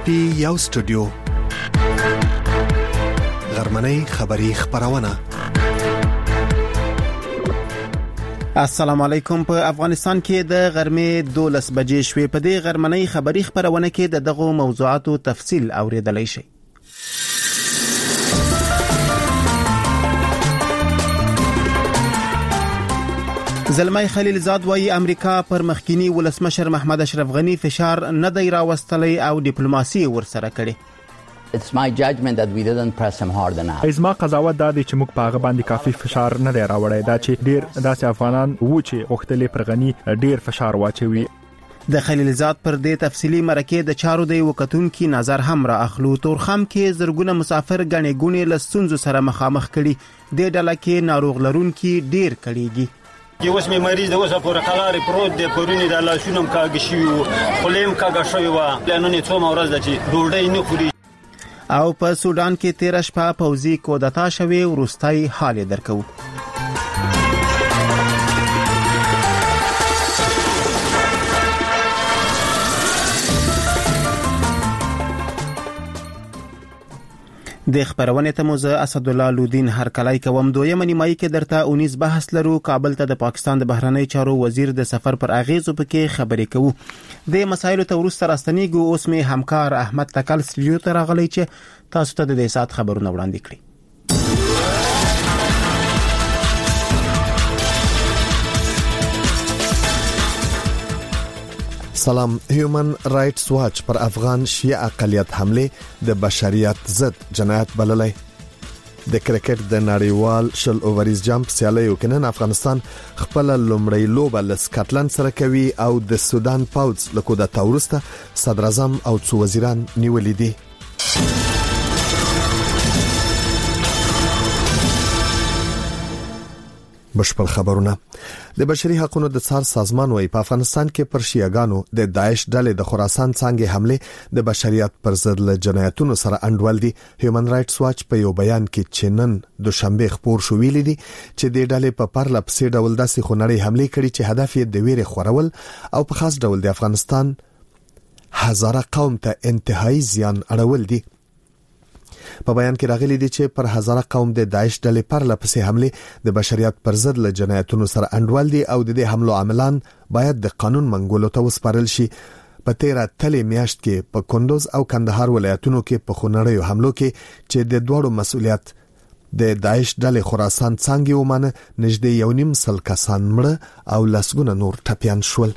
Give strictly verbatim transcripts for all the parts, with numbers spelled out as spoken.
پی یو سټوډیو غرمنۍ خبری خبرونه. السلام علیکم. په افغانستان کې د غرمې دولس بجې شوې. په دې غرمنۍ خبری خبرونه کې د دغو موضوعاتو تفصیل اوریدلای شئ. زلمی خلیلزاد وايي امریکا پر مخکینی ولسمشر محمد اشرف غنی فشار نه دی راوستلی او ډیپلوماسي ورسره کړي. It's my judgment that we didn't press him hard enough. ازما قضاوت دا دی چې موږ په هغه باندې کافي فشار نه دی راوړی. دا چې ډیر داسې افغانان وو چې غوښتل پر غنی ډیر فشار واچوي. د خلیلزاد پر دې تفصیلی مرکه د چارو دی وکتونکو نظر هم را اخلو. تورخم کې زرګونه مسافر غنې ګونې لسونځو سره مخامخ کړي. د ډله کې ناروغ لرونکي ډیر کړيږي. یو اوس مې مریض د اوسه پورې قلارې پروت دی، پرونی د لاسونو کاږي شي او خلیم کاږي شوی و. نن څو مورز د چې ډوډۍ نه خوري. او په سودان کې تیر شپه پوځي کودتا شوی ورستای حال درکو. د خبرونه ته موزه اسد الله لودین هر کلای کوم. دویمه نیمایي کې درته اونیس بحث لرو. کابل ته د پاکستان د بهرنی چارو وزیر د سفر پر اغیزو پکې خبرې کوو. د مسایلو ته ورسته راستنیږو. اوس می همکار احمد تکل سټوډیو ته راغلی چې تاسو ته د دې سات خبرونه وړاندې کړي. سلام. هیومن رائټس واچ پر افغان شیعه اقلیت حمله د بشریت ضد جنایت بللای. د کرکټ د نړیوال شل اووریز جامپ سیالي وکنن افغانستان خپل لومړی لوبه ل سکاټلند سره کوي او د سودان پاوز له کودتا وروسته صدر اعظم او څو وزیران نیولې دي. بشپړ خبرونه. د بشري حقوقو د څار سازمان وايي په افغانستان کې پر شیعاګانو د داعش ډلې د خراسان څنګه حمله د بشریت پر ضد له جنایتونو سره انډول دي. هیومن رائټس واچ په یو بیان کې چنن دوشنبه خبر شو ویلي دي چې د ډلې په پرله پسې ډول داسې خونړۍ حمله کړې چې هدف یې د ویرې خورول او په خاص ډول د افغانستان هزاره قوم ته انتهایی زیان اړول دي. په بیان کې راغلي دي چې پر هزاره قوم د داعش ډلې پر لپسې حمله د بشریت پر ضد له جنایتونو سره انډول دي او د دې حملو عاملان باید د قانون منګولو ته وسپارل شي. په تیره تلې میاشت کې په کندوز او کندهار ولایتونو کې په خونړیو حملو کې چې د دوړو مسؤلیت د داعش ډلې خراسان څنګه ومانه نږدې یو نیم سل کسان مړه او لسګونه نور ټپيان شول.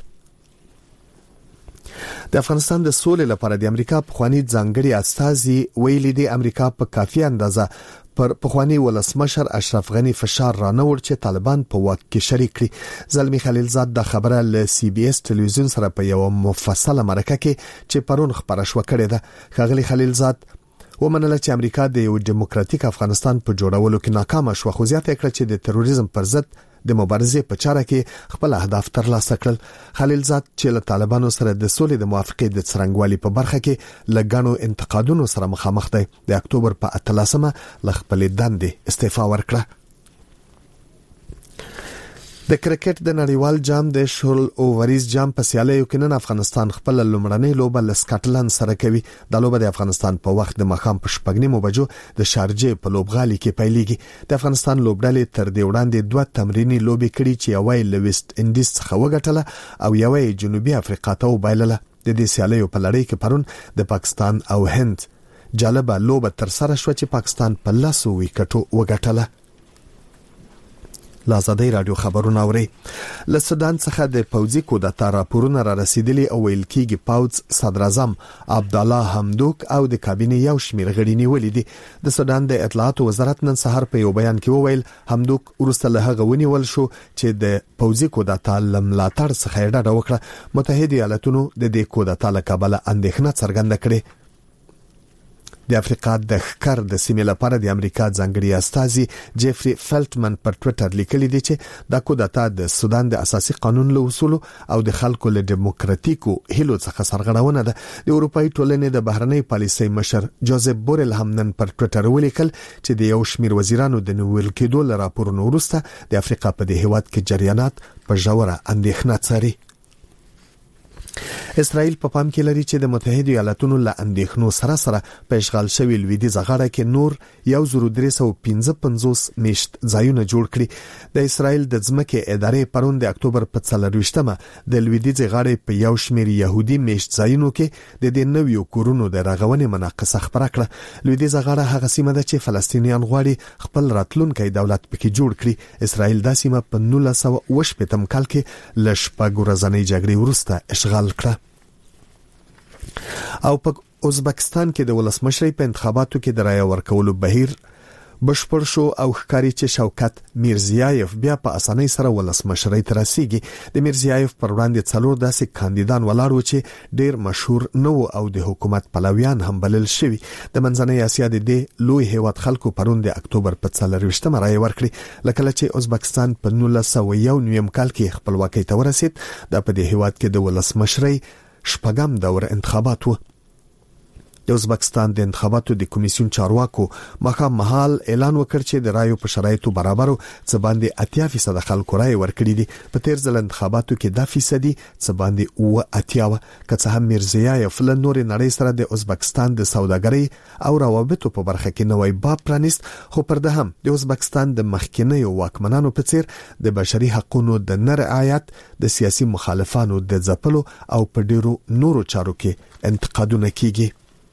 د افغانستان د سولې لپاره د امریکا پخوانی ځانګړي استازي ویلي دي امریکا په کافي اندازه پر پخوانی ولسمشر اشرف غنی فشار رانوړ چې طالبان په واک کې شریک کړي. زلمی خلیلزاد د خبره ل سی بي اس ټلویزیون سره په یو مفصله مرکه کې چې پرون خبره شو کړې ده. خغلی خلیلزاد ومنله چې امریکا د یو دیموکراتیک افغانستان په جوړولو کې ناکامه شو، خو زیاته کړه چې د تروریزم پر ضد د مبارزې په چاره کې خپل اهداف ترلاسه کړل. خلیلزاد چې له طالبانو سره د سولې د موافقې د څرنګوالي په برخه کې لګانو انتقادونو سره مخامخ دی. د اکتوبر په اتلسمه ل خپل دندې استعفا ورکړه. د کرکټ د نړیوال جام د شل اووریز جام په سیالي کې نن افغانستان خپل لومړنۍ لوبه ل سکاټلند سره کوي. د لوبه د افغانستان په وخت د مخام په شپږنیمو بجو د شارجې په لوبغالي کې پیلېږي. د افغانستان لوبډلې تر دې وړاندې دوه تمرینی لوبې کړې چې یوه ل ویسټ انډیز څخه وګټله او یوه جنوبي افریقا ته وبایلله. د دې سیالي په لړۍ کې پرون د پاکستان او هند جالبه لوبه تر سره شو چې پاکستان په لاسو ویکټو وګټله. لازادی رادیو خبرونه اوري. له سودان څخه د پوځي کودتا راپورونه را رسیدلي او ویل کېږي پاوز صدر اعظم عبد الله حمدوک او د کابینې یو شمېر غړي نیولې دي. د سودان د اطلاعات وزارت نن سهار په یو بیان کې وویل حمدوک ورسته له هغه ونیول شو چې د پوځي کودتا لملاتړ څخه ډډه وکړه. متحده ایالاتونو د دې کودتا له کبله اندېښنه څرګنده کړې. د افریقا د ښکار د سیمې لپاره د امریکا ځانګړي استازي جیفري فلټمن پر ټوئیټر لیکلي دي چې دا کودتا د سودان د اساسي قانون له اصولو او د خلکو له دیموکراتیکو هیلو څخه سرغړونه ده. د اروپאי ټولنې د بهرنۍ پالیسۍ مشر جوزف بورل هم نن پر ټوئیټر ولیکل چې د یو شمېر وزیرانو د نیول کېدو له راپورونو وروسته د افریقا په دې هیواد کې جریانات په ژوره اندېښنه څاري. اسرائیل په پام کې لري چې د متحده ایالاتونو له اندېښنو سره سره په اشغال شوی لویدیځ غاړه کې نور یو زر درې سوه پنځه پنځوس میشت ځایونه جوړ کړي. د اسرائیل د ځمکې ادارې پرون د اکتوبر په څلرویشتمه د لویدیځ غاړې په یو شمېر يهودي میشت ځایونو کې د دې نویو کورونو د رغونې مناقصه خبره کړه. لویدیځ غاړه هغه سیمه ده چې فلسطینیان غواړي خپل راتلونکي دولت پکې جوړ کړي. اسرائیل دا سیمه په نولس سوه اوه شپېتم کال کې له شپږ ورځنۍ جګړې وروسته اشغال کړه. او په ازبکستان کې د ولسمشرۍ په انتخاباتو کې د رایه ورکولو بهیر بشپړ شو او ښکاری چې شوکت میرزیایف بیا په اسانۍ سره ولسمشرۍ ته رسیږي. د میرزیایف پر وړاندې څلور داسې کاندیدان ولاړ و چې ډیر مشهور نه وو او د حکومت پلویان هم بلل شوي. د منځنۍ اسیا د دې لوی هیواد خلکو پرون د اکتوبر په څلرویشتمه رایه ورکړي. لکه چې ازبکستان په نولس سوه یو نویم کال کې خپلواکۍ ته ورسید. د په دې هیواد کې د ولسمشرۍ شپږم دور انتخابات وو. د ازبکستان د انتخاباتو د کمیسیون چارواکو مخام مهال اعلان وکړ چې د رایو په شرایطو برابرو څه باندې اتیا فیصد خلکو رای ورکړي دي. په تیر ځل انتخاباتو کې د فیصدي څه باندې اوه اتیا و. که څه هم میرزیایف له نورې نړۍ سره د ازبکستان د سوداګرۍ او روابطو په برخه کې نوې باب پرانیست، خو پر ده هم د ازبکستان د مخکینیو واکمنانو په څیر د بشري حقوقو د نه رعایت، د سیاسي مخالفانو د ځپلو او په ډیرو نورو چارو کې انتقادونه کیږي.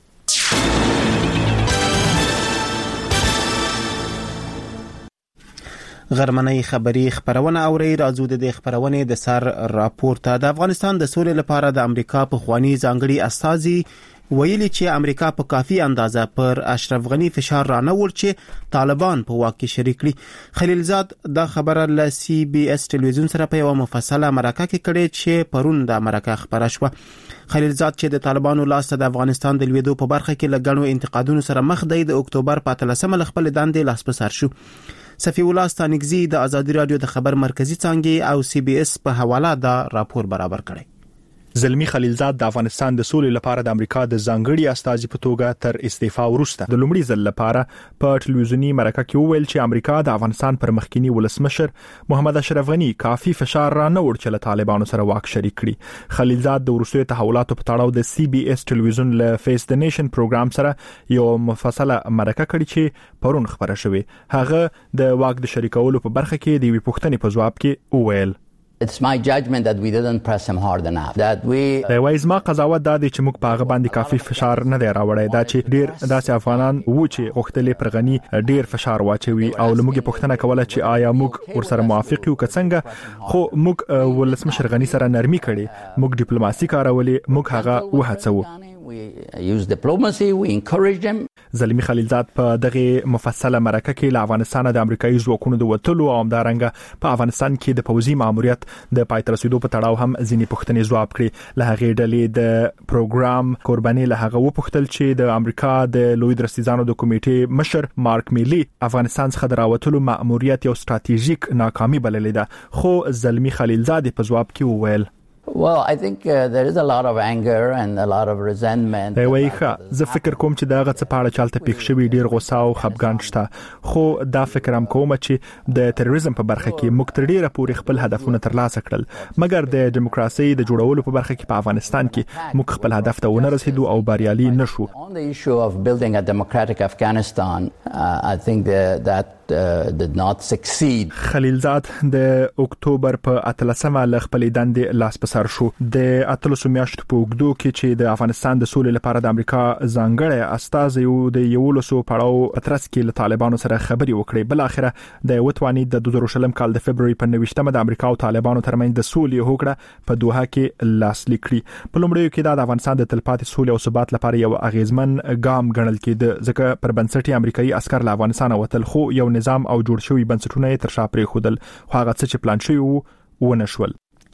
غرمنۍ خبری خبرونه اوري. راځو د دې خبرونه د سر راپور ته. د افغانستان د سولې لپاره د امریکا په خواني ځانګړي استازي ویلي چې امریکا په کافي اندازه پر اشرف غنی فشار رانهول چې طالبان په واک کې شریک کړي. خلیلزاد دا خبره له سی بي اس ټلویزیون سره په یو مفصله مرکه کې کړې چې پرون د مرکه خبره شوه. خلیلزاد چې د طالبانو لاس د افغانستان د لویدو په برخه کې لګڼو انتقادونو سره مخ دی، د اکتوبر په اتلسمه خپل دندې لاس په سر شو. صفی الله ستانګزی د ازادي رادیو د خبر مرکزی څنګه او سی بي اس په حواله دا راپور برابر کړی. زلمی خلیلزاد د افغانستان د سولې لپاره د امریکا د ځانګړي استازي په توګه تر استعفا وروسته د لومړي ځل لپاره په ټلویزیونی مرکه کې وویل چې امریکا د افغانستان پر مخکینی ولسمشر محمد اشرف غنی کافي فشار را نه ور چې له طالبانو سره واک شریک کړي. خلیلزاد د وروستیو تحولاتو په تړاو د سی بي اس ټلویزیون له فیس د نیشن پروګرام سره یو مفصله مرکه کړې چې پرون خبره شوې. هغه د واک د شریکولو په برخه کې د وی پوښتنې په جواب کې وویل It's my judgment that we didn't press him hard enough. That we د وایز ما قضاوت دا دی چې موږ په هغه باندې کافي فشار نه دی راوړی. دا چې ډیر داسې افغانان وو چې غوښتلې پر غنی ډیر فشار واچوي او لموږ پوښتنه کوله چې آیا موږ ورسره موافق یو که څنګه. خو موږ ولسمشر غنی سره نرمي کړي، موږ ډیپلوماسي کارولې، موږ هغه وهڅو. we use diplomacy, we encourage them. زلمی خلیلزاد په دغه مفصله مرکه کې له افغانستان د امریکایي ځواکونو د وټلو او همدارنګه په افغانستان کې د پوځي ماموریت د پایتر رسیدو په تړاو هم ځینې پوښتنې ځواب کړي. له هغې ډلې د پروګرام قرباني له هغه وپوښتل چې د امریکا د لوی درستیزانو د کمیټې مشر مارک میلی افغانستان څخه د راوټلو ماموریت یو ستراتیژیک ناکامي بللې ده. خو زلمی خلیلزاد په جواب کې وویل Well, I think uh, there is a lot of anger and a lot of resentment. وایي ښه، زه فکر کوم چې دغه څه په اړه چالت پیښ شوی ډیر غوسه او خپګان شته، خو دا فکر هم کوم چې د تروریزم په برخه کې موږ تر ډیره پورې خپل هدفونه ترلاسه کړل، مګر د دیموکراسي د جوړولو په برخه کې په افغانستان کې موږ خپل هدف ته ونه رسیدو او بریالي نشو. On the issue of building a democratic Afghanistan, uh, I think that, that uh, did not succeed. خلیلزاد د اکتوبر په اتلسمه ل خپل دندې لاس په سر شو. د اتلسو میاشتو په اوږدو کې چې د افغانستان د سولې لپاره د امریکا ځانګړی استازی یو د یولسو پړاو پترس کې له طالبانو سره خبري وکړي. بل اخره د وټوانی د دوه زره شلم کال د فبرवरी په نوښتمه د امریکا او طالبانو ترمنځ د سولې هوکړه په دوحه کې لاسلیک کړي. په لومړیو کې د افغانستان د تلپاتې سولې او ثبات لپاره یو اغیزمن ګام ګڼل کېده، ځکه پر بنسټي امریکایي عسكر له افغانستان وتل، خو یو نظام او جوړ شوی بنسټونه یې تر شا پرېښودل، خو هغه څه چې پلان شوی وو ونه شول.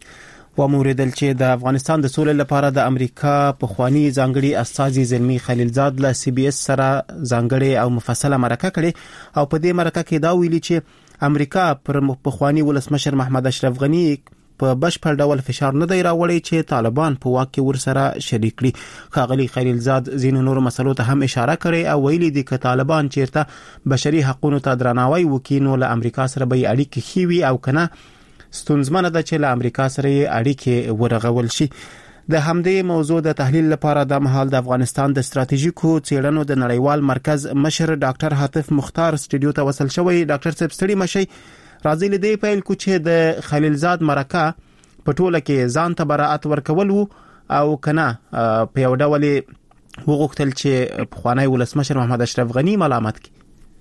و موریدل چې د افغانستان د سولې لپاره د امریکا په خواني ځانګړي استازي زلمی خلیلزاد له سی بي اس سره ځانګړي او مفصله مرکه کړي او په دې مرکه کې دا ویلي چې امریکا پر په خواني ولسمشر محمد اشرف غنی په بشپړ ډول فشار نه دی راوړی چې طالبان په واک کې ورسره شریک کړي. ښاغلي خلیلزاد ځینو نورو مسلو ته هم اشاره کړې او ویلي دي چې طالبان چیرته بشري حقوقو ته درناوی وکړي نو له امریکا سره به اړیکې ښې وي او کنه ستونزمنه ده چې له امریکا سره اړیکې ورغول شي. د همدې موضوع د تحلیل لپاره د مهال د افغانستان د ستراتیژیکو څېړنو د نړیوال مرکز مشر ډاکټر حاتف مختار سټډیو ته وصل شوی. ډاکټر صاحب ستړي مشي، راځي لدې پیل کو چې د خلیلزاد مرکه په ټوله کې ځان ته براءت ورکول او کنه په یو ډول وغوښتل چې پخوانی ولسمشر محمد اشرف غنی ملامت کړي.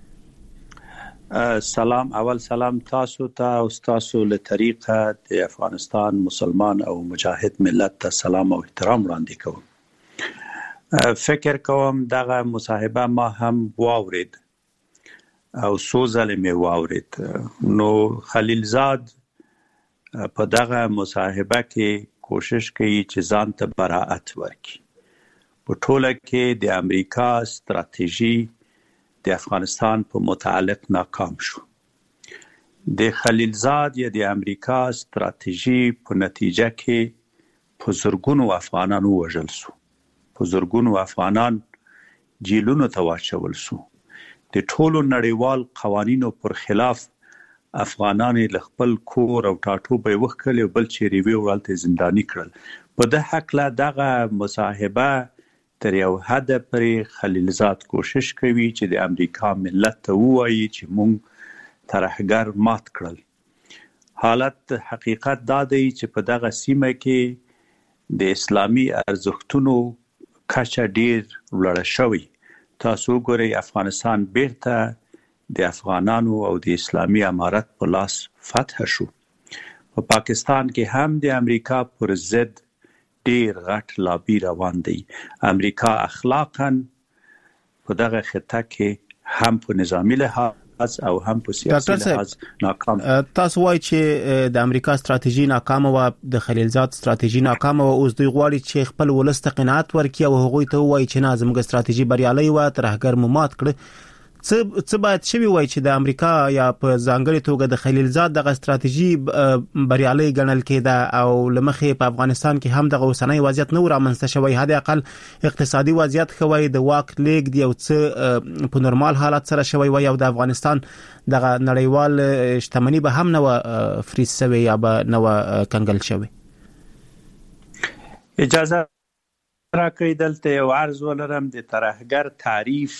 سلام، اول سلام تاسو ته او تاسو له طریقه د افغانستان مسلمان او مجاهد ملت ته سلام او احترام وړاندې کوم. فکر کوم دغه مصاحبه ما هم واورید او سوزل می واورید. نو خلیلزاد په دغه مصاحبه کې کوشش کوي چې ځان ته براءت ورکړي. په ټوله کې د امریکا ستراتیژي د افغانستان په متعلق ناکام شو. د خلیلزاد یا د امریکا ستراتیژي په نتیجه کې په زرګونو افغانان وژل شو، په زرګونو افغانان جیلونو ته واچول شو. د ټولو نړیوال قوانینو پر خلاف افغانان له خپل کور او ټاټوبه وکړل او بل چیرې وی ورته زنداني کړل. په دې حق لا دغه مصاحبه تر یو حد پرې خلیلزاد کوشش کوي چې د امریکا ملت ته وایي چې مونږ ترهګر مات کړل. حالت حقیقت دا دی چې په دغه سیمه کې د اسلامي ارزښتونو کچه ډیر لوړه شوې. تاسو ګورئ افغانستان بیرته د افغانانو او د اسلامي امارت په لاس فتح شو. په پاکستان کې هم د امریکا پر ضد ډیر غټ لابي روان دی. امریکا اخلاقاً په دغه خطه کې هم په نظامی لحاظ او هم په سیاسي لحاظ ناکام. تاسو وایي چې د امریکا ستراتیژي ناکامه و، د خلیلزاد ستراتیژي ناکامه و. اوس دوی غواړي چې خپل ولس ته قناعت ورکړي او هغوی ته وایي چې نه زموږ ستراتیژي بریالۍ و، ترهګر مو مات کړ. څه څه باید شوی وای چې د امریکا یا په ځانګړي توګه د خلیلزاد دغه ستراتیژي بریالۍ ګڼل کېده او لمخې په افغانستان کې هم دغه اوسنۍ وضعیت نو رامنځته شوی. حد اقل اقتصادي وضعیت خوي، د واک لیږد یو څه په نورمال حالت سره شوی وای او د افغانستان دغه نړیوال شتمنۍ به هم نو فریز شوی یا به نو کنګل شوی. اجازه راکړئ دلته یو عرض ولرم. د ترهګر تعریف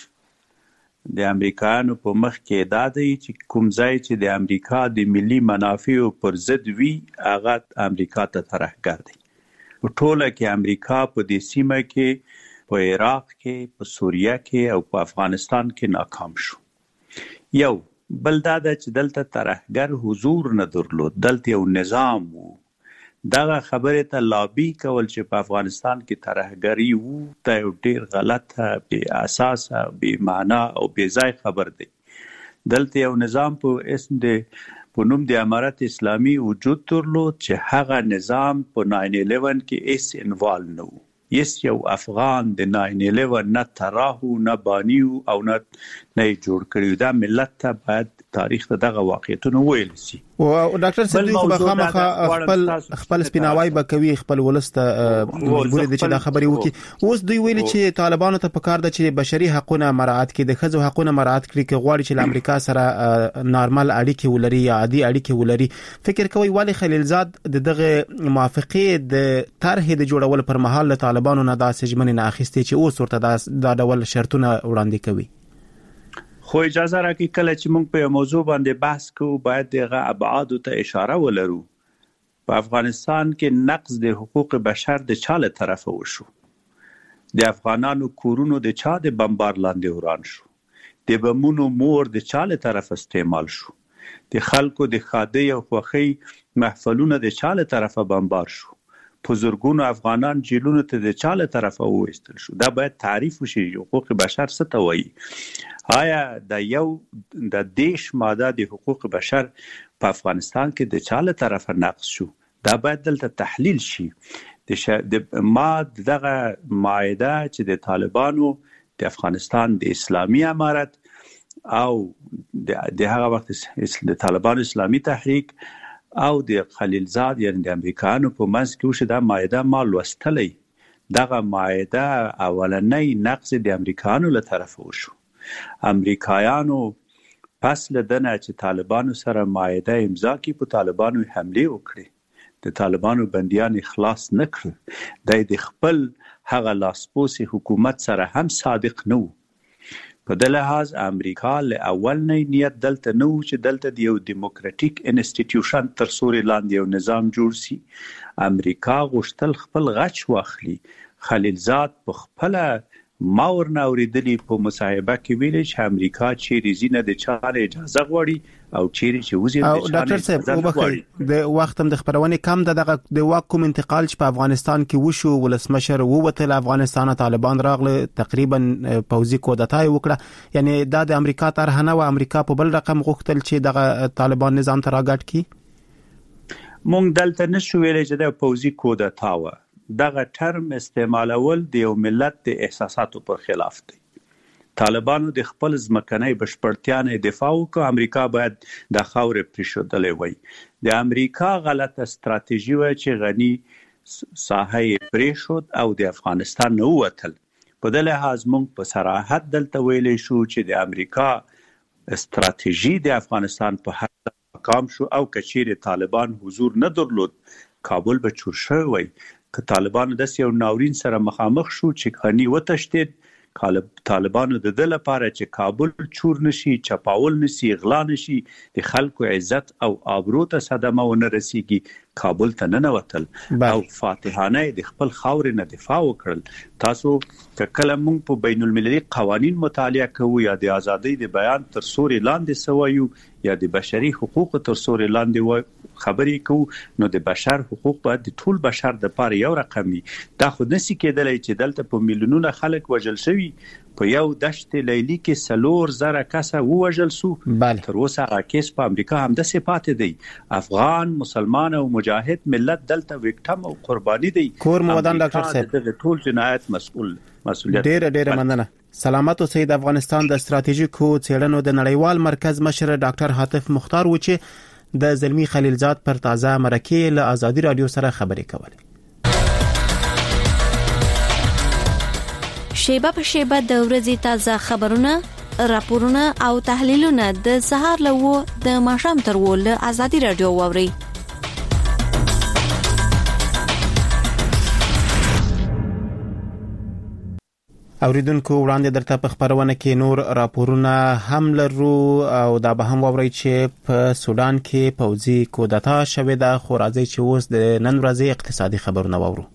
د امریکایانو په مخ کې دا دی چې کوم ځای چې د امریکا د ملي منافعو پر ضد وي هغه امریکا ته ترهګر دی. په ټوله کې امریکا په دې سیمه کې، په عراق کې، په سوریه کې او په افغانستان کې ناکام شو. یو بل دا ده چې دلته ترهګر حضور نه درلود، دلته یو نظام وو. دغه خبره ته لابي کول چې په افغانستان کې ترهګری وو ته یو ډیر غلطه، بې اساسه، بې معنا او بې ځای خبر دی. دلته یو نظام په اسم د په نوم د امارت اسلامي وجود درلود چې هغه نظام په ناین الیون کې اس انوال نه وو. یس یو افغان د ناین الیون نه تراهو نه بانیو او نه نه جوړ کړیو. دا ملت ته باید تاریخ ته دغه واقعیتونه ویل شي. او ډاکټر صدیق خو خامخا خپل خپل سپیناوي بکوي، خپل ولست مجبور دي چې دا خبري وکي. اوس دوی ویل چې طالبانو ته پکار ده چې بشري حقوقونه مراعات کړي، د ښځو حقوقونه مراعات کړي، کې غواړي چې امریکا سره نارمل اړیکې ولري یا عادي اړیکې ولري. فکر کوي ولی خلیلزاد دغه موافقه د طرح د جوړول پر مهال له طالبانو نه داسې ژمنې نه اخیستي چې اوس ورته دا ډول شرطونه وړاندې کوي. خو اجازه راکړئ کله چې موږ په موضوع باندې بحث کوو باید دغه ابعاد ته اشاره ولرو. په افغانستان کې نقض د حقوق بشر د چا له طرفه وشو؟ د افغانانو کورونو د چا د بمبار لاندې وران شو؟ د بمونو مور د چا له طرفه استعمال شو؟ د خلکو د ښادۍ او خوښۍ محفلونه د چا له طرفه بمبار شو؟ په زرګونو افغانان جیلونو ته د چا له طرفه وایستل شو؟ دا باید تعریف وشي. حقوق بشر څه ته وایي؟ آیا د یو د دیش ماده د حقوق بشر په افغانستان کې د چا له طرفه نقض شو؟ دا باید دلته تحلیل شي. د ش... ما دغه معاهده چې د طالبانو د افغانستان د اسلامي امارت او د هغه وخت د طالبانو اسلامي تحریک او د خلیلزاد یعنی د امریکایانو په منځ کې وشي، دا معاهده ما لوستلی. دغه معاهده اولنۍ نقض د امریکایانو له طرفه وشو. امریکایانو پس له دنه چې طالبانو سره معاهده امضا کړي په طالبانو حمله وکړي. د طالبانو بنديان خلاص نکړ د خپل هغه لاسپوسي حکومت سره هم صادق نه و. په د لحاظ امریکا له اول نه نیت دلته نه و چې دلته د یو دیموکراتیک انسټیټیوشن تر سوري لاندې یو نظام جوړ شي. امریکا غوښتل خپل غچ واخلي. خلیلزاد په خپل ما ورنه اوریدلی په مصاحبه کې ویل چې امریکا چیرې زینه د چاره اجازه غواړي او چیرې چې وزیر د ډاکټر صاحب وبخښئ د وخت هم د خبرونه کم د دغه د واک کوم انتقال چې په افغانستان کې وشو ولسمشر ووتل افغانستان طالبان راغله تقریبا پوځي کودتای وکړه یعنی دا د امریکا طرحه نه و امریکا په بل رقم غوښتل چې دغه طالبان نظام ته راګټ کی مونږ دلته نشو ویلې چې د پوځي کودتا و دغه ټرم استعمالول د یو ملت د احساساتو پر خلاف دی. طالبانو د خپل ځمکنۍ بشپړتیا نه دفاع وکړه. امریکا باید د خاورې پریښودلې وای. د امریکا غلطه ستراتیژي و چې غني ساحه پریښود او د افغانستان نه ووتل. په د لحاظ مونږ په صراحت دلته ویلې شو چې د امریکا ستراتیژي د افغانستان په حق ناکام شو او کچېره طالبان حضور نه درلود کابل به چور شوی وای. که طالبانو د یو ناورین سره مخامخ شو چې غني وتشتید طالبانو د دل لپاره چې کابل چور نشي چپاول نشي غلا نشي د خلکو عزت او آبرو ته صدمه ونه رسیږي کابل ته نه وتل او فاتحانه د خپل خاورې نه دفاع وکړل. تاسو کله موږ په بین المللي قوانین مطالعه کوو یا د ازادۍ د بیان تر سوري لاندې سوایو یا د بشري حقوق تر سوري لاندې خبرې کوو نو د بشر حقوق باید د ټول بشر د پاره یو رقمي. دا خو نسی کېدلی چې دلته په میلیونونو خلک وژل شوي په یو دشت لیلی کې سلور زره کسه ووژل سو. تر اوسه هغه کیس په امریکا هم د صفات دی. افغان مسلمان او مجاهد ملت دلته وکټم او قرباني دی. کور مودان ډاکټر صاحب د ټول جنایت مسؤل مسؤلیت ډیر ډیر مننه. سلامت اوسئ. د افغانستان د ستراتیژیکو څېړنو د نړیوال مرکز مشر ډاکټر حاتف مختار و چې د زلمی خلیلزاد پر تازه مرکه له ازادي رادیو سره خبرې کولې. شیبه په شیبه د ورځې تازه خبرونه، راپورونه او تحلیلونه د سهار له و د ماښام تر و له ازادي رادیو واوري. اوریدونکو وړاندې درته په خبرونه کې نور راپورونه هم لرو او دا به هم واوري چې په سودان کې پوځي کودتا شوې ده. خو راځي چې اوس د نن ورځې اقتصادي خبرونه واورو.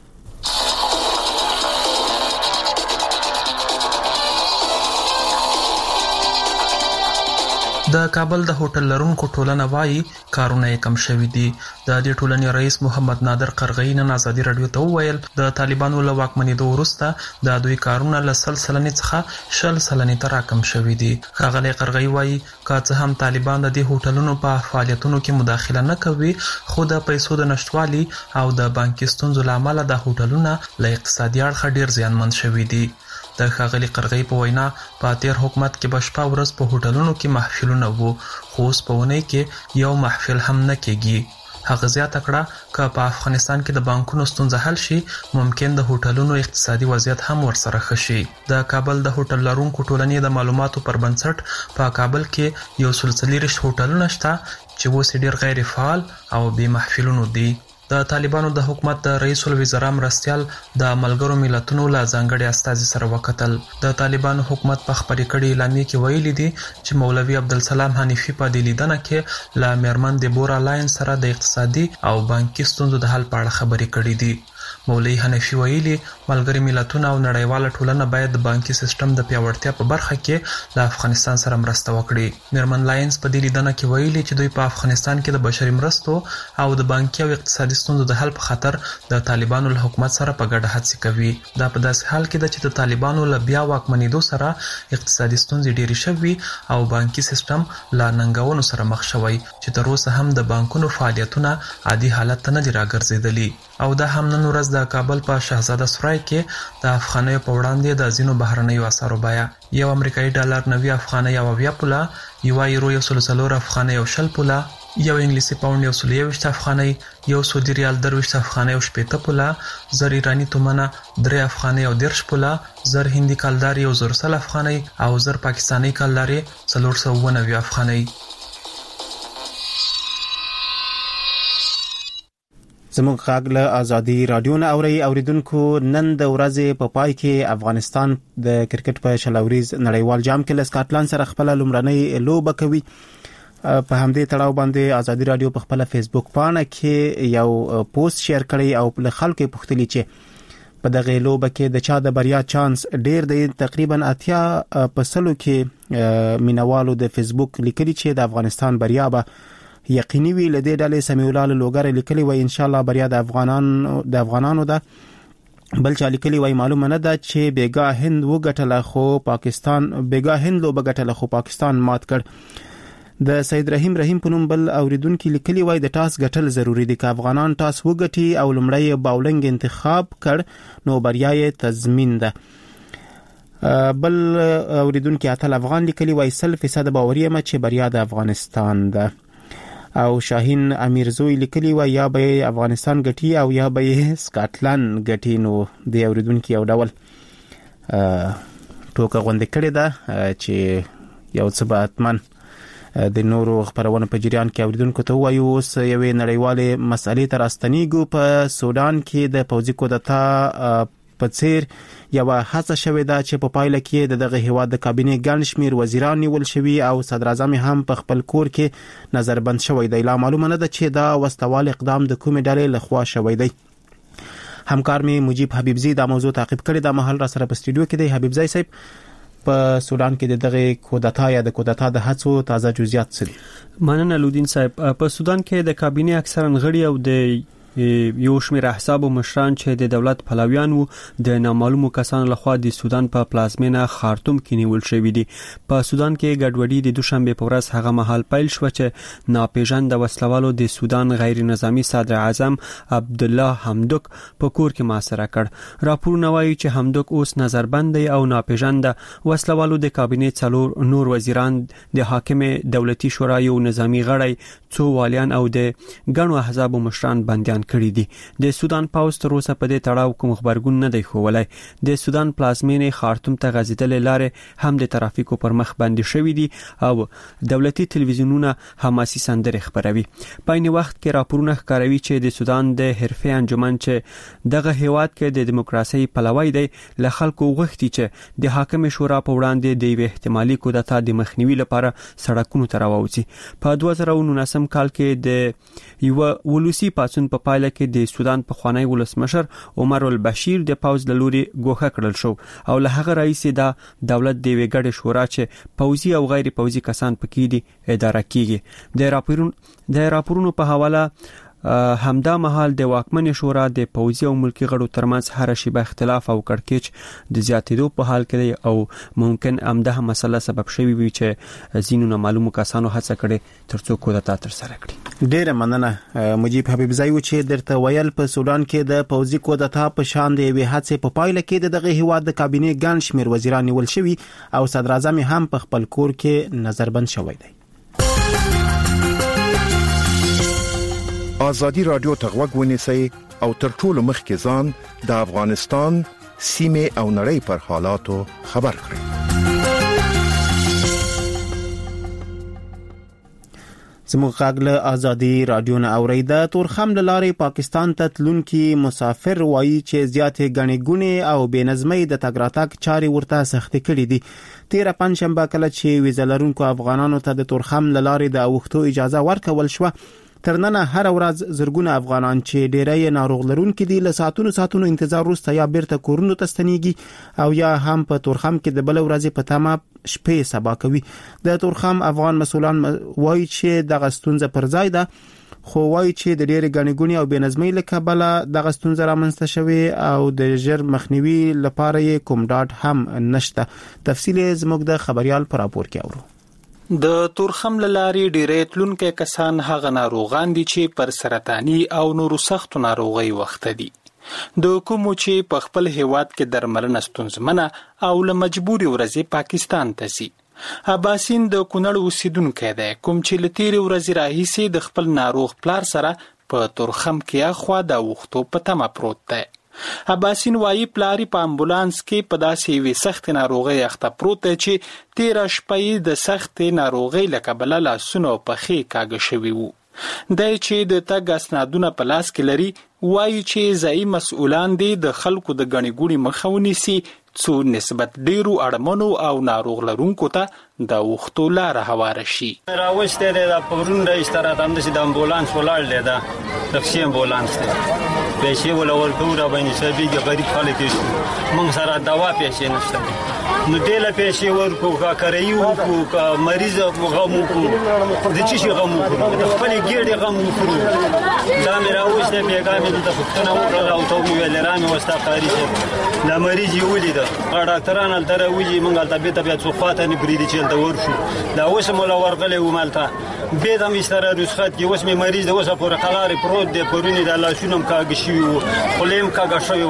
د کابل د هوټل لرونکو ټولنه وايي کارونه کم شوي دي. د دې ټولنې رئیس محمد نادر قرغی نن ازادي رادیو ته وویل د طالبانو له واکمنېدو وروسته د دوی کارونه له سل سلنې څخه شل سلنې ته راکم شوي دي. ښاغلی قرغی وايي که څه هم طالبان د دې هوټلونو په فعالیتونو کې مداخله نه کوي خو د پیسو د نشټوالي او د بانکي ستونزو له امله د هوټلونه له اقتصادي اړخه ډیر زیانمن شوي دي. د ښاغلي قرغی په وینا په تیر حکومت کې بشپا ورځ په هوټلونو کې محفلونه وو خو اوس په ونې کې یو محفل هم نه کېږي. هغه زیاته کړه که په افغانستان کې د بانکونو ستونزه حل شي ممکن د هوټلونو اقتصادي وضعیت هم ورسره ښه شي. د کابل د هوټل لرونکو ټولنې د معلوماتو پر بنسټ په کابل کې یو سل څلوېښت هوټلونه شته چې اوس ډیر غیر فعال او بې محفلونو دي. د طالبانو د حکومت د رئیس الوزرا مرستیال د ملګرو ملتونو له ځانګړي استازي سره وکتل. د طالبانو حکومت په خبري کړي اعلامیه کې ویلي دي چې مولوي عبدالسلام حنیفي په دې لیدنه کې له میرمن دیبورا لاین سره د اقتصادي او بانکي ستونزو د حل په اړه خبري کړي دي. مولوي حنیفي ویلي ملګري ملتونه او نړیواله ټولنه باید د بانکي سیستم د پیاوړتیا په برخه کې له افغانستان سره مرسته وکړي. میرمن لاینز په دې لیدنه کې ویلي چې دوی په افغانستان کې د بشري مرستو او د بانکي او اقتصادي ستونزو د حل په خاطر د طالبانو له حکومت سره په ګډه هڅې کوي. دا په داسې حال کې ده چې د طالبانو له بیا واکمنېدو سره اقتصادي ستونزې ډېرې شوي او بانکي سیستم له ننګونو سره مخ شوی چې تر اوسه هم د بانکونو فعالیتونه عادي حالت ته نه دي راګرځېدلي. او دا هم نن ورځ د کابل په شهزاده سرای کې د افغانیو په وړاندې د ځینو بهرنیو اسعارو بیه یو امریکایي ډالر نوي افغانۍ او اویا پوله، یو یورو یو سل څلور افغانۍ او شل پوله، یو انګلیسي پاوند یو سل یوویشت افغانۍ، یو سعودي ریال درویشت افغانۍ او شپېته پوله، زر ایراني تومنه درې افغانۍ او دېرش پوله، زر هندي کلدارې یو زر سل افغانۍ او زر پاکستاني کلدارې څلور سوه اووه نوي افغانۍ. زموږ غږ له ازادي رادیو نه اوري اوریدونکو. نن د ورځې په پای کې افغانستان د کرکټ په شلوريز نړیوال جام کې له سکاټلند سره خپل لومړنۍ لوبه کوي. په همدې تړاو باندې ازادي رادیو په خپل فیسبوک پاڼه کې یو پوسټ شیر کړی او په خلکو پوښتنه چې په دغه لوبه کې د چا د بریا چانس ډیر دی. تقریبا اتیا په سلو کې مینوالو د فیسبوک لیکلي چې د افغانستان بریا به یقیني وی. لدې ډلې سمیع الله لوګر لیکلي و ان شاء الله بریا د افغانانو د افغانانو ده. بل چا لیکلي وای معلومه نه ده چې بیګا هند وګټله خو پاکستان بیګا هند لو بغټله خو پاکستان مات کړ. د سید رحیم رحیم په نوم بل اوریدونکو لیکلي وای د ټاس ګټل ضروری دي که افغانان ټاس وګټي او لمړی باولنګ انتخاب کړ نو بریا یې تضمین ده. بل اوریدونکو اتل افغان لیکلي وای سل فیصد باوري م چې بریا د افغانستان ده. او شاهین امیرزوی لیکلی و یا به افغانستان ګټي او یا به سکاټلند ګټي. نو د اوریدونکو یو ډول ټوکه غونډه کړې ده چې یو څه به اتمن د نورو خبرونه په جریان کې اوریدونکو ته وایو. اوس یوې نړیوالې مسلې تر استنیګو په سودان کې د پوځي کودتا په څیر یو هڅه شوې ده چې په پایله کې دغه هیواد د کابینې ګڼ شمیر وزیران نیول شوي او صدر اعظم هم په خپل کور کې نظربند شوی دی. لا معلومه نه ده چې دا وسوال اقدام د کومې ډلې لخوا شوی دی. همکار می مجيب حبیبزی دا موضوع تعقیب کړی. دا مهال را سره په استودیو کې دی. حبیبزی صاحب په سودان کې دغه کودتا یا د کودتا د هڅو تازه جزئیات څه دي؟ مننه لودین صاحب. په سودان کې د کابینې اکثرا غړي او د یو شمېر احزاب او مشران چې د دولت پلویان وو د نامعلومو کسانو لخوا د سودان په پلازمینه خارتوم کې نیول شوی دي. په سودان کې ګډوډي د دوشنبه په ورځ هغه مهال پیل شو چې ناپېژاند وسلوالو د سودان غیر نظامی صدر اعظم عبد الله حمدوک په کور کې محاصره کړ. راپورونه وایي چې حمدوک اوس نظربند دی او ناپېژند وسلوالو د کابینې څلور نور وزیران د حاکم دولتي شورا یو نظامی غړی څو والیان او د ګڼو احزاب او مشران بنديان کړی دي. د سودان پاوز تر اوسه په دې تړاو کوم خبرګون نه دی خوولای. د سودان پلازمینې خارتوم ته غځیدلې لارې هم د ترافیکو پر مخ باندې شوې دي او دولتي تلویزیونونه حماسي سندرې خبروي. په عین وخت کې راپورونه ښکاروي چې د سودان د حرفي انجمن چې دغه هیواد کې د دیموکراسي پلوی دی له خلکو غوښتي چې د حاکم شورا په وړاندې د یو احتمالي کودتا د مخنیوي لپاره سړکونو ته راوځي. په دوه زره نولسم کال کې د یو ولوسی پاتون په پایله کې د سودان په خوانی ولسمشر عمر البشیر د پاوز د لوري ګوښه کړل شو او له هغه رئیس دا دولت د وګړي شورا چې پوځي او غیر پوځي کسان پکې دي اداره کیږي. د راپورونو د راپورونو په حواله همدا مهال د واکمن شورا د پوځي او ملکی غړو ترمنځ هر شیبه اختلاف او کړکېچ د زیاتېدو په حال کې دی او ممکن امده مسله سبب شوی وي چې زینو نامعلومو کسانو هڅه کړي ترڅو کودتا تر سره کړي. ډیره مننه مجيب حبیبزی چې درته ویل په سودان کې د پوځي کودتا په شان دی وی هڅه په پایله کې دغه هیواد د کابینې ګڼ شمیر وزیران نیول شوي او صدر اعظم هم په خپل کور کې نظربند شوی دی. ازادي رادیو ته غوږ ونیسئ او تر ټولو مخکې ځان د افغانستان سیمه او نړۍ پر حالاتو خبر کړئ. زموږ غږ له ازادي رادیو نه اورئ. د تورخم لارې پاکستان ته تلونکي مسافر وایي چې زیاتې غنې ګونې او بېنظمۍ د تګ راتګ چارې ورته سختې کړې دي. تیره پنځشنبه کله چې ویزه لرونکو افغانانو ته د تورخم لارې د اوښتو اجازه ورکول شوه تر نن هر ورځ زرګونه افغانان چې ډېری ناروغ لرونکي دي له ساعتونو ساعتونو انتظار وروسته یا بیرته کورونو ته ستنېږي او یا هم په تورخم کې د بل ورځې په تمه شپې سبا کوي. د تورخم افغان مسؤلان وایي چې دغه ستونزه پر ځای ده خو وایي چې د ډېرې ګڼې ګونې او بېنظمۍ له کبله دغه ستونزه رامنځته شوې او د ژر مخنیوي لپاره یې کوم ډاډ هم نشته. تفصیل زموږ د خبريال پر راپور کې اورو. د تورخم لارې ډېرې تلونکي کسان هغه ناروغان دي چې پر سرطاني او نورو سختو ناروغي وخت دي. د کومو چې په خپل هیواد کې درملنه ستونزمنه او له مجبوري ورځې پاکستان ته ځي. عباسین د کونړ اوسیدونکی دی کوم چې له تیرې ورځې راهیسې د خپل ناروغ پلار سره په تورخم کې اخوا د اوښتو په تمه پروت دی. عباسین وایي پلاری په امبولانس کې په داسې وی سخت ناروغي اخته پروت دی چې تیره شپه د سخت ناروغي له کبله لاسونه په خې کاږه شوی وو. دای چې د تګ اسنادونه په لاس کې لري وایي چې ځایي مسؤلان دي د خلکو د غني ګوڼې مخه ونیسي څو نسبت ډیرو اړمنو او ناروغ لرونکو ته د وختو لاره هواره شي. راوسته د پرون د اشتراط هم د امبولانس ولاړ دی دا تاکسي امبولانس دی پیسې ولا ورکو را باندې سبيږي غریب خلک دي موږ سره دوا پیسې نشته نو دله پیسې ورکو کا کریو کو کا مریض غمو کو د چی شي غمو کو د خپل ګډي غمو کو دا مې راوسته پیغام د پښتنو وکړه او ته ویل رامي وستا قاری شه د مریض یو لید ډاکټران ال تر ویږي موږ ته به طبيعت څو خاطر نه بریدي چې د ورشو دا اوس مولا ورغله و مالته به د مستر رسخت کې اوس مې مریض د اوسه پور قلاري پروت دی پرونی د الله شونم کاږي شي خلیم کاږي شوی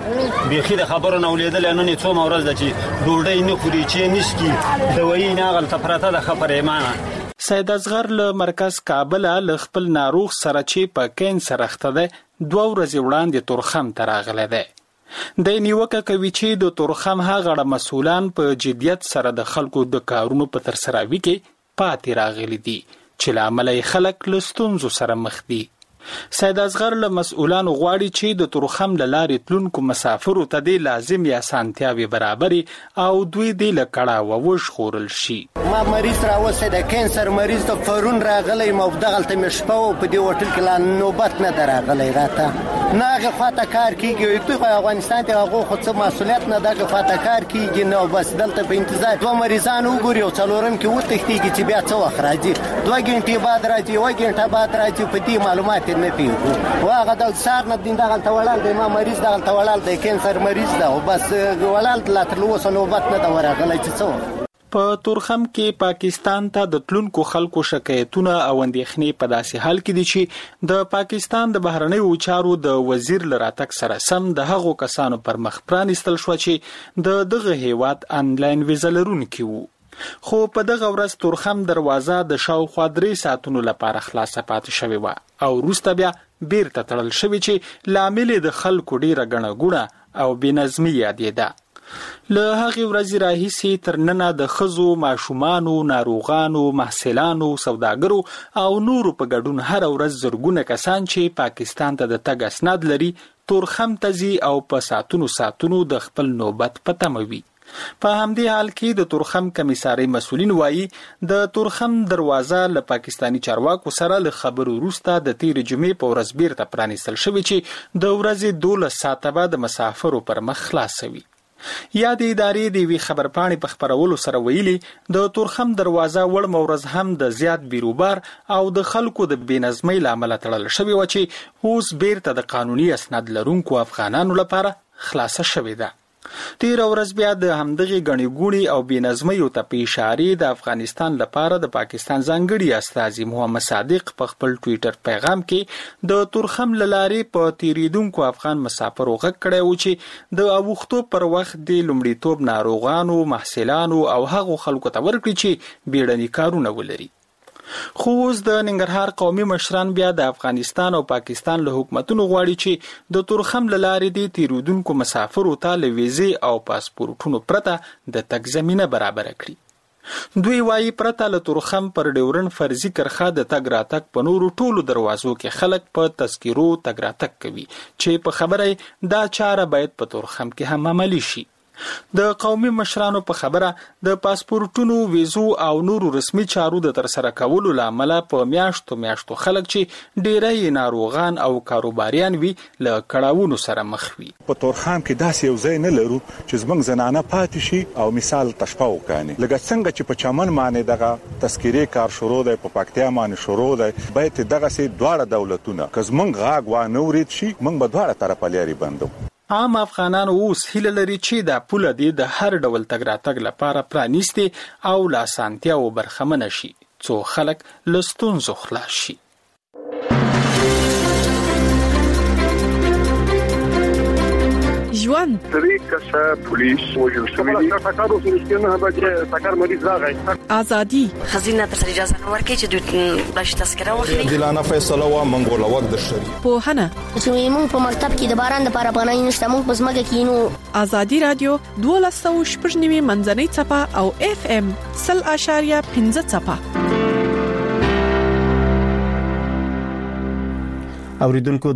و بيخي د خبرونه ولیدل نن څو مورز د چې ډوډۍ نه خوري چې نسکی دوی نه غل تفراته د خبره ایمانه. سید اصغر له مرکز کابل له خپل ناروغ سره چې په کینسر اخته ده دوه ورځې وړاندې تورخم ته راغلی دی. د نیوکه کوي چې د تورخم هغه مسؤلان په جدیت سره د خلکو د کارونو په تر سره وی کې پاتې راغلي دي چې لامل خلک له ستونزو سره مخ دي. سید اصغر له مسؤلان غواړي چې د تورخم له لارې تلونکو مسافرو ته د لازم یا سانتیاوي برابري او دوی د لکړه ووش خورل شي. ما مریض راوسته د کینسر مریض ته فرون راغلی مو دغلته مشپو په دی هوټل کې لا نوبت نه دراغلی راته نه هغه خاطه کار کیږي ته په افغانستان ته هغه خو څه مسؤلیت نه دغه خاطه کار کیږي نو بس دلته په انتظار دوه مریضان وګوري او څلورم کې وته کیږي چې بیا څه وخت راځي دوه غنټې بعد راځي او غنټه بعد راځي په دې معلومات نه پیږو واغه د سار نه دین دغه تولال د ما مریض دغه تولال د کینسر مریض ده او بس ولال لا تر لوسه نوبت نه دا ورغلی چې څه. په تورخم کې پاکستان ته د تلونکو خلکو شکایتونه او اندېښنې په داسې حال کې دي چې د پاکستان د بهرنیو چارو د وزیر لراتک سره سم د هغو کسانو پر مخ پرانستل شو چې د دغه هیواد انلاین ویزا لرونکي وو. خو په دغه ورځ تورخم دروازه د شاوخوا درې ساعتونو لپاره خلاصه پاتې شوې وه او وروسته بیا بیرته تړل شوې چې لامل د خلکو ډیره ګڼه ګوڼه او بېنظمي یادېده. له هغې ورځې راهیسې تر ننه د ښځو، ماشومانو، ناروغانو، محصلانو، سوداګرو او نورو په ګډون هره ورځ زرګونه کسان چې پاکستان ته د تګ اسناد لري تورخم ته ځي او په ساعتونو ساعتونو د خپل نوبت په تمه وي. په همدې حال کې د تورخم کمیسارۍ مسؤلین وایي د تورخم دروازه له پاکستانی چارواکو سره له خبرو وروسته د تېرې جمعې په ورځ بیرته پرانیستل شوې چې د ورځې دولس ساعته به د مسافرو پر مخ خلاصوي. یا د ادارې د وی خبرپاڼې په خبرولو سره ویلي د تورخم دروازه وړ مورز هم د زیات بیروبار او د خلکو د بېنظمۍ لامل تړل شوې و چې اوس بیرته د قانوني اسناد لرونکو افغانانو لپاره خلاصه شوې ده. تیر ورځ بیا د همدغه غنی ګونی او بېنظمۍ ته په اشاره د افغانستان لپاره د پاکستان ځانګړي استازي محمد صادق په خپل ټوئیټر پیغام کې د تورخم لارې په تیریدونکو افغان مسافرو غږ کړی و چې د اوختو پر وخت د لومړیتوب ناروغانو، محصلانو او هغو خلکو ته ورکړي چې بیړني کارونه ولري. خو اوس د ننګرهار قومي مشران بیا د افغانستان او پاکستان له حکومتونو غواړي چې د تورخم لارې د تیرودونکو مسافرو ته له ویزې او پاسپورټونو پرته د تګ زمینه برابر کړي. دوی وايي پرته له تورخم پر ډیورن فرضي کرخه د تګ راتګ په نورو ټولو دروازو کې خلک په تذکیرو تګ راتګ کوي چې په خبره دا چاره باید په تورخم کې هم عملي شي. د قومي مشرانو په خبره د پاسپورټونو، ویزو او نورو رسمي چارو د ترسره کولو لامل په میاشتو میاشتو خلک چې ډیری ناروغان او کاروباریان وي له کړهونو سره مخ وي. په تورخم کې داسې یو ځای نه لرو چې زموږ زنانه پاتې شي او مثال تشپه وکړي. لکه څنګه چې په چمن باندې دغه تذکیري کار شروع دی، په پکتیا باندې شروع دی، باید دغه سي دواړه دولتونه که زموږ غاګ وانه ورید شي موږ به دواړه طرفه لري بندو. عام افغانان اوس هیله لري چې د پوله دی د هر ډول تګ راتګ لپاره پرانیستي او لا سانتیا او برخمن شي څو خلک له ستونزو خلاص شي. ژوند درې کسه پولیس وژل شوي دي. ټاکارو سره نه بچي ټاکار مریض راغی. ازادي خزینه تر اجازه نه ورکړي چې دوی بلش تذکره واخلي. دلانه فیصله وا منګول وخت د شری په هنه چې موږ په مکتب کې د باران د لپاره پناه نشته، موږ په ځمکه کې نو. ازادي رادیو دوه سوه شپږ نیمه منځنۍ چپه او اف ام صفر اشاریه پنځه چپه. اوریدونکو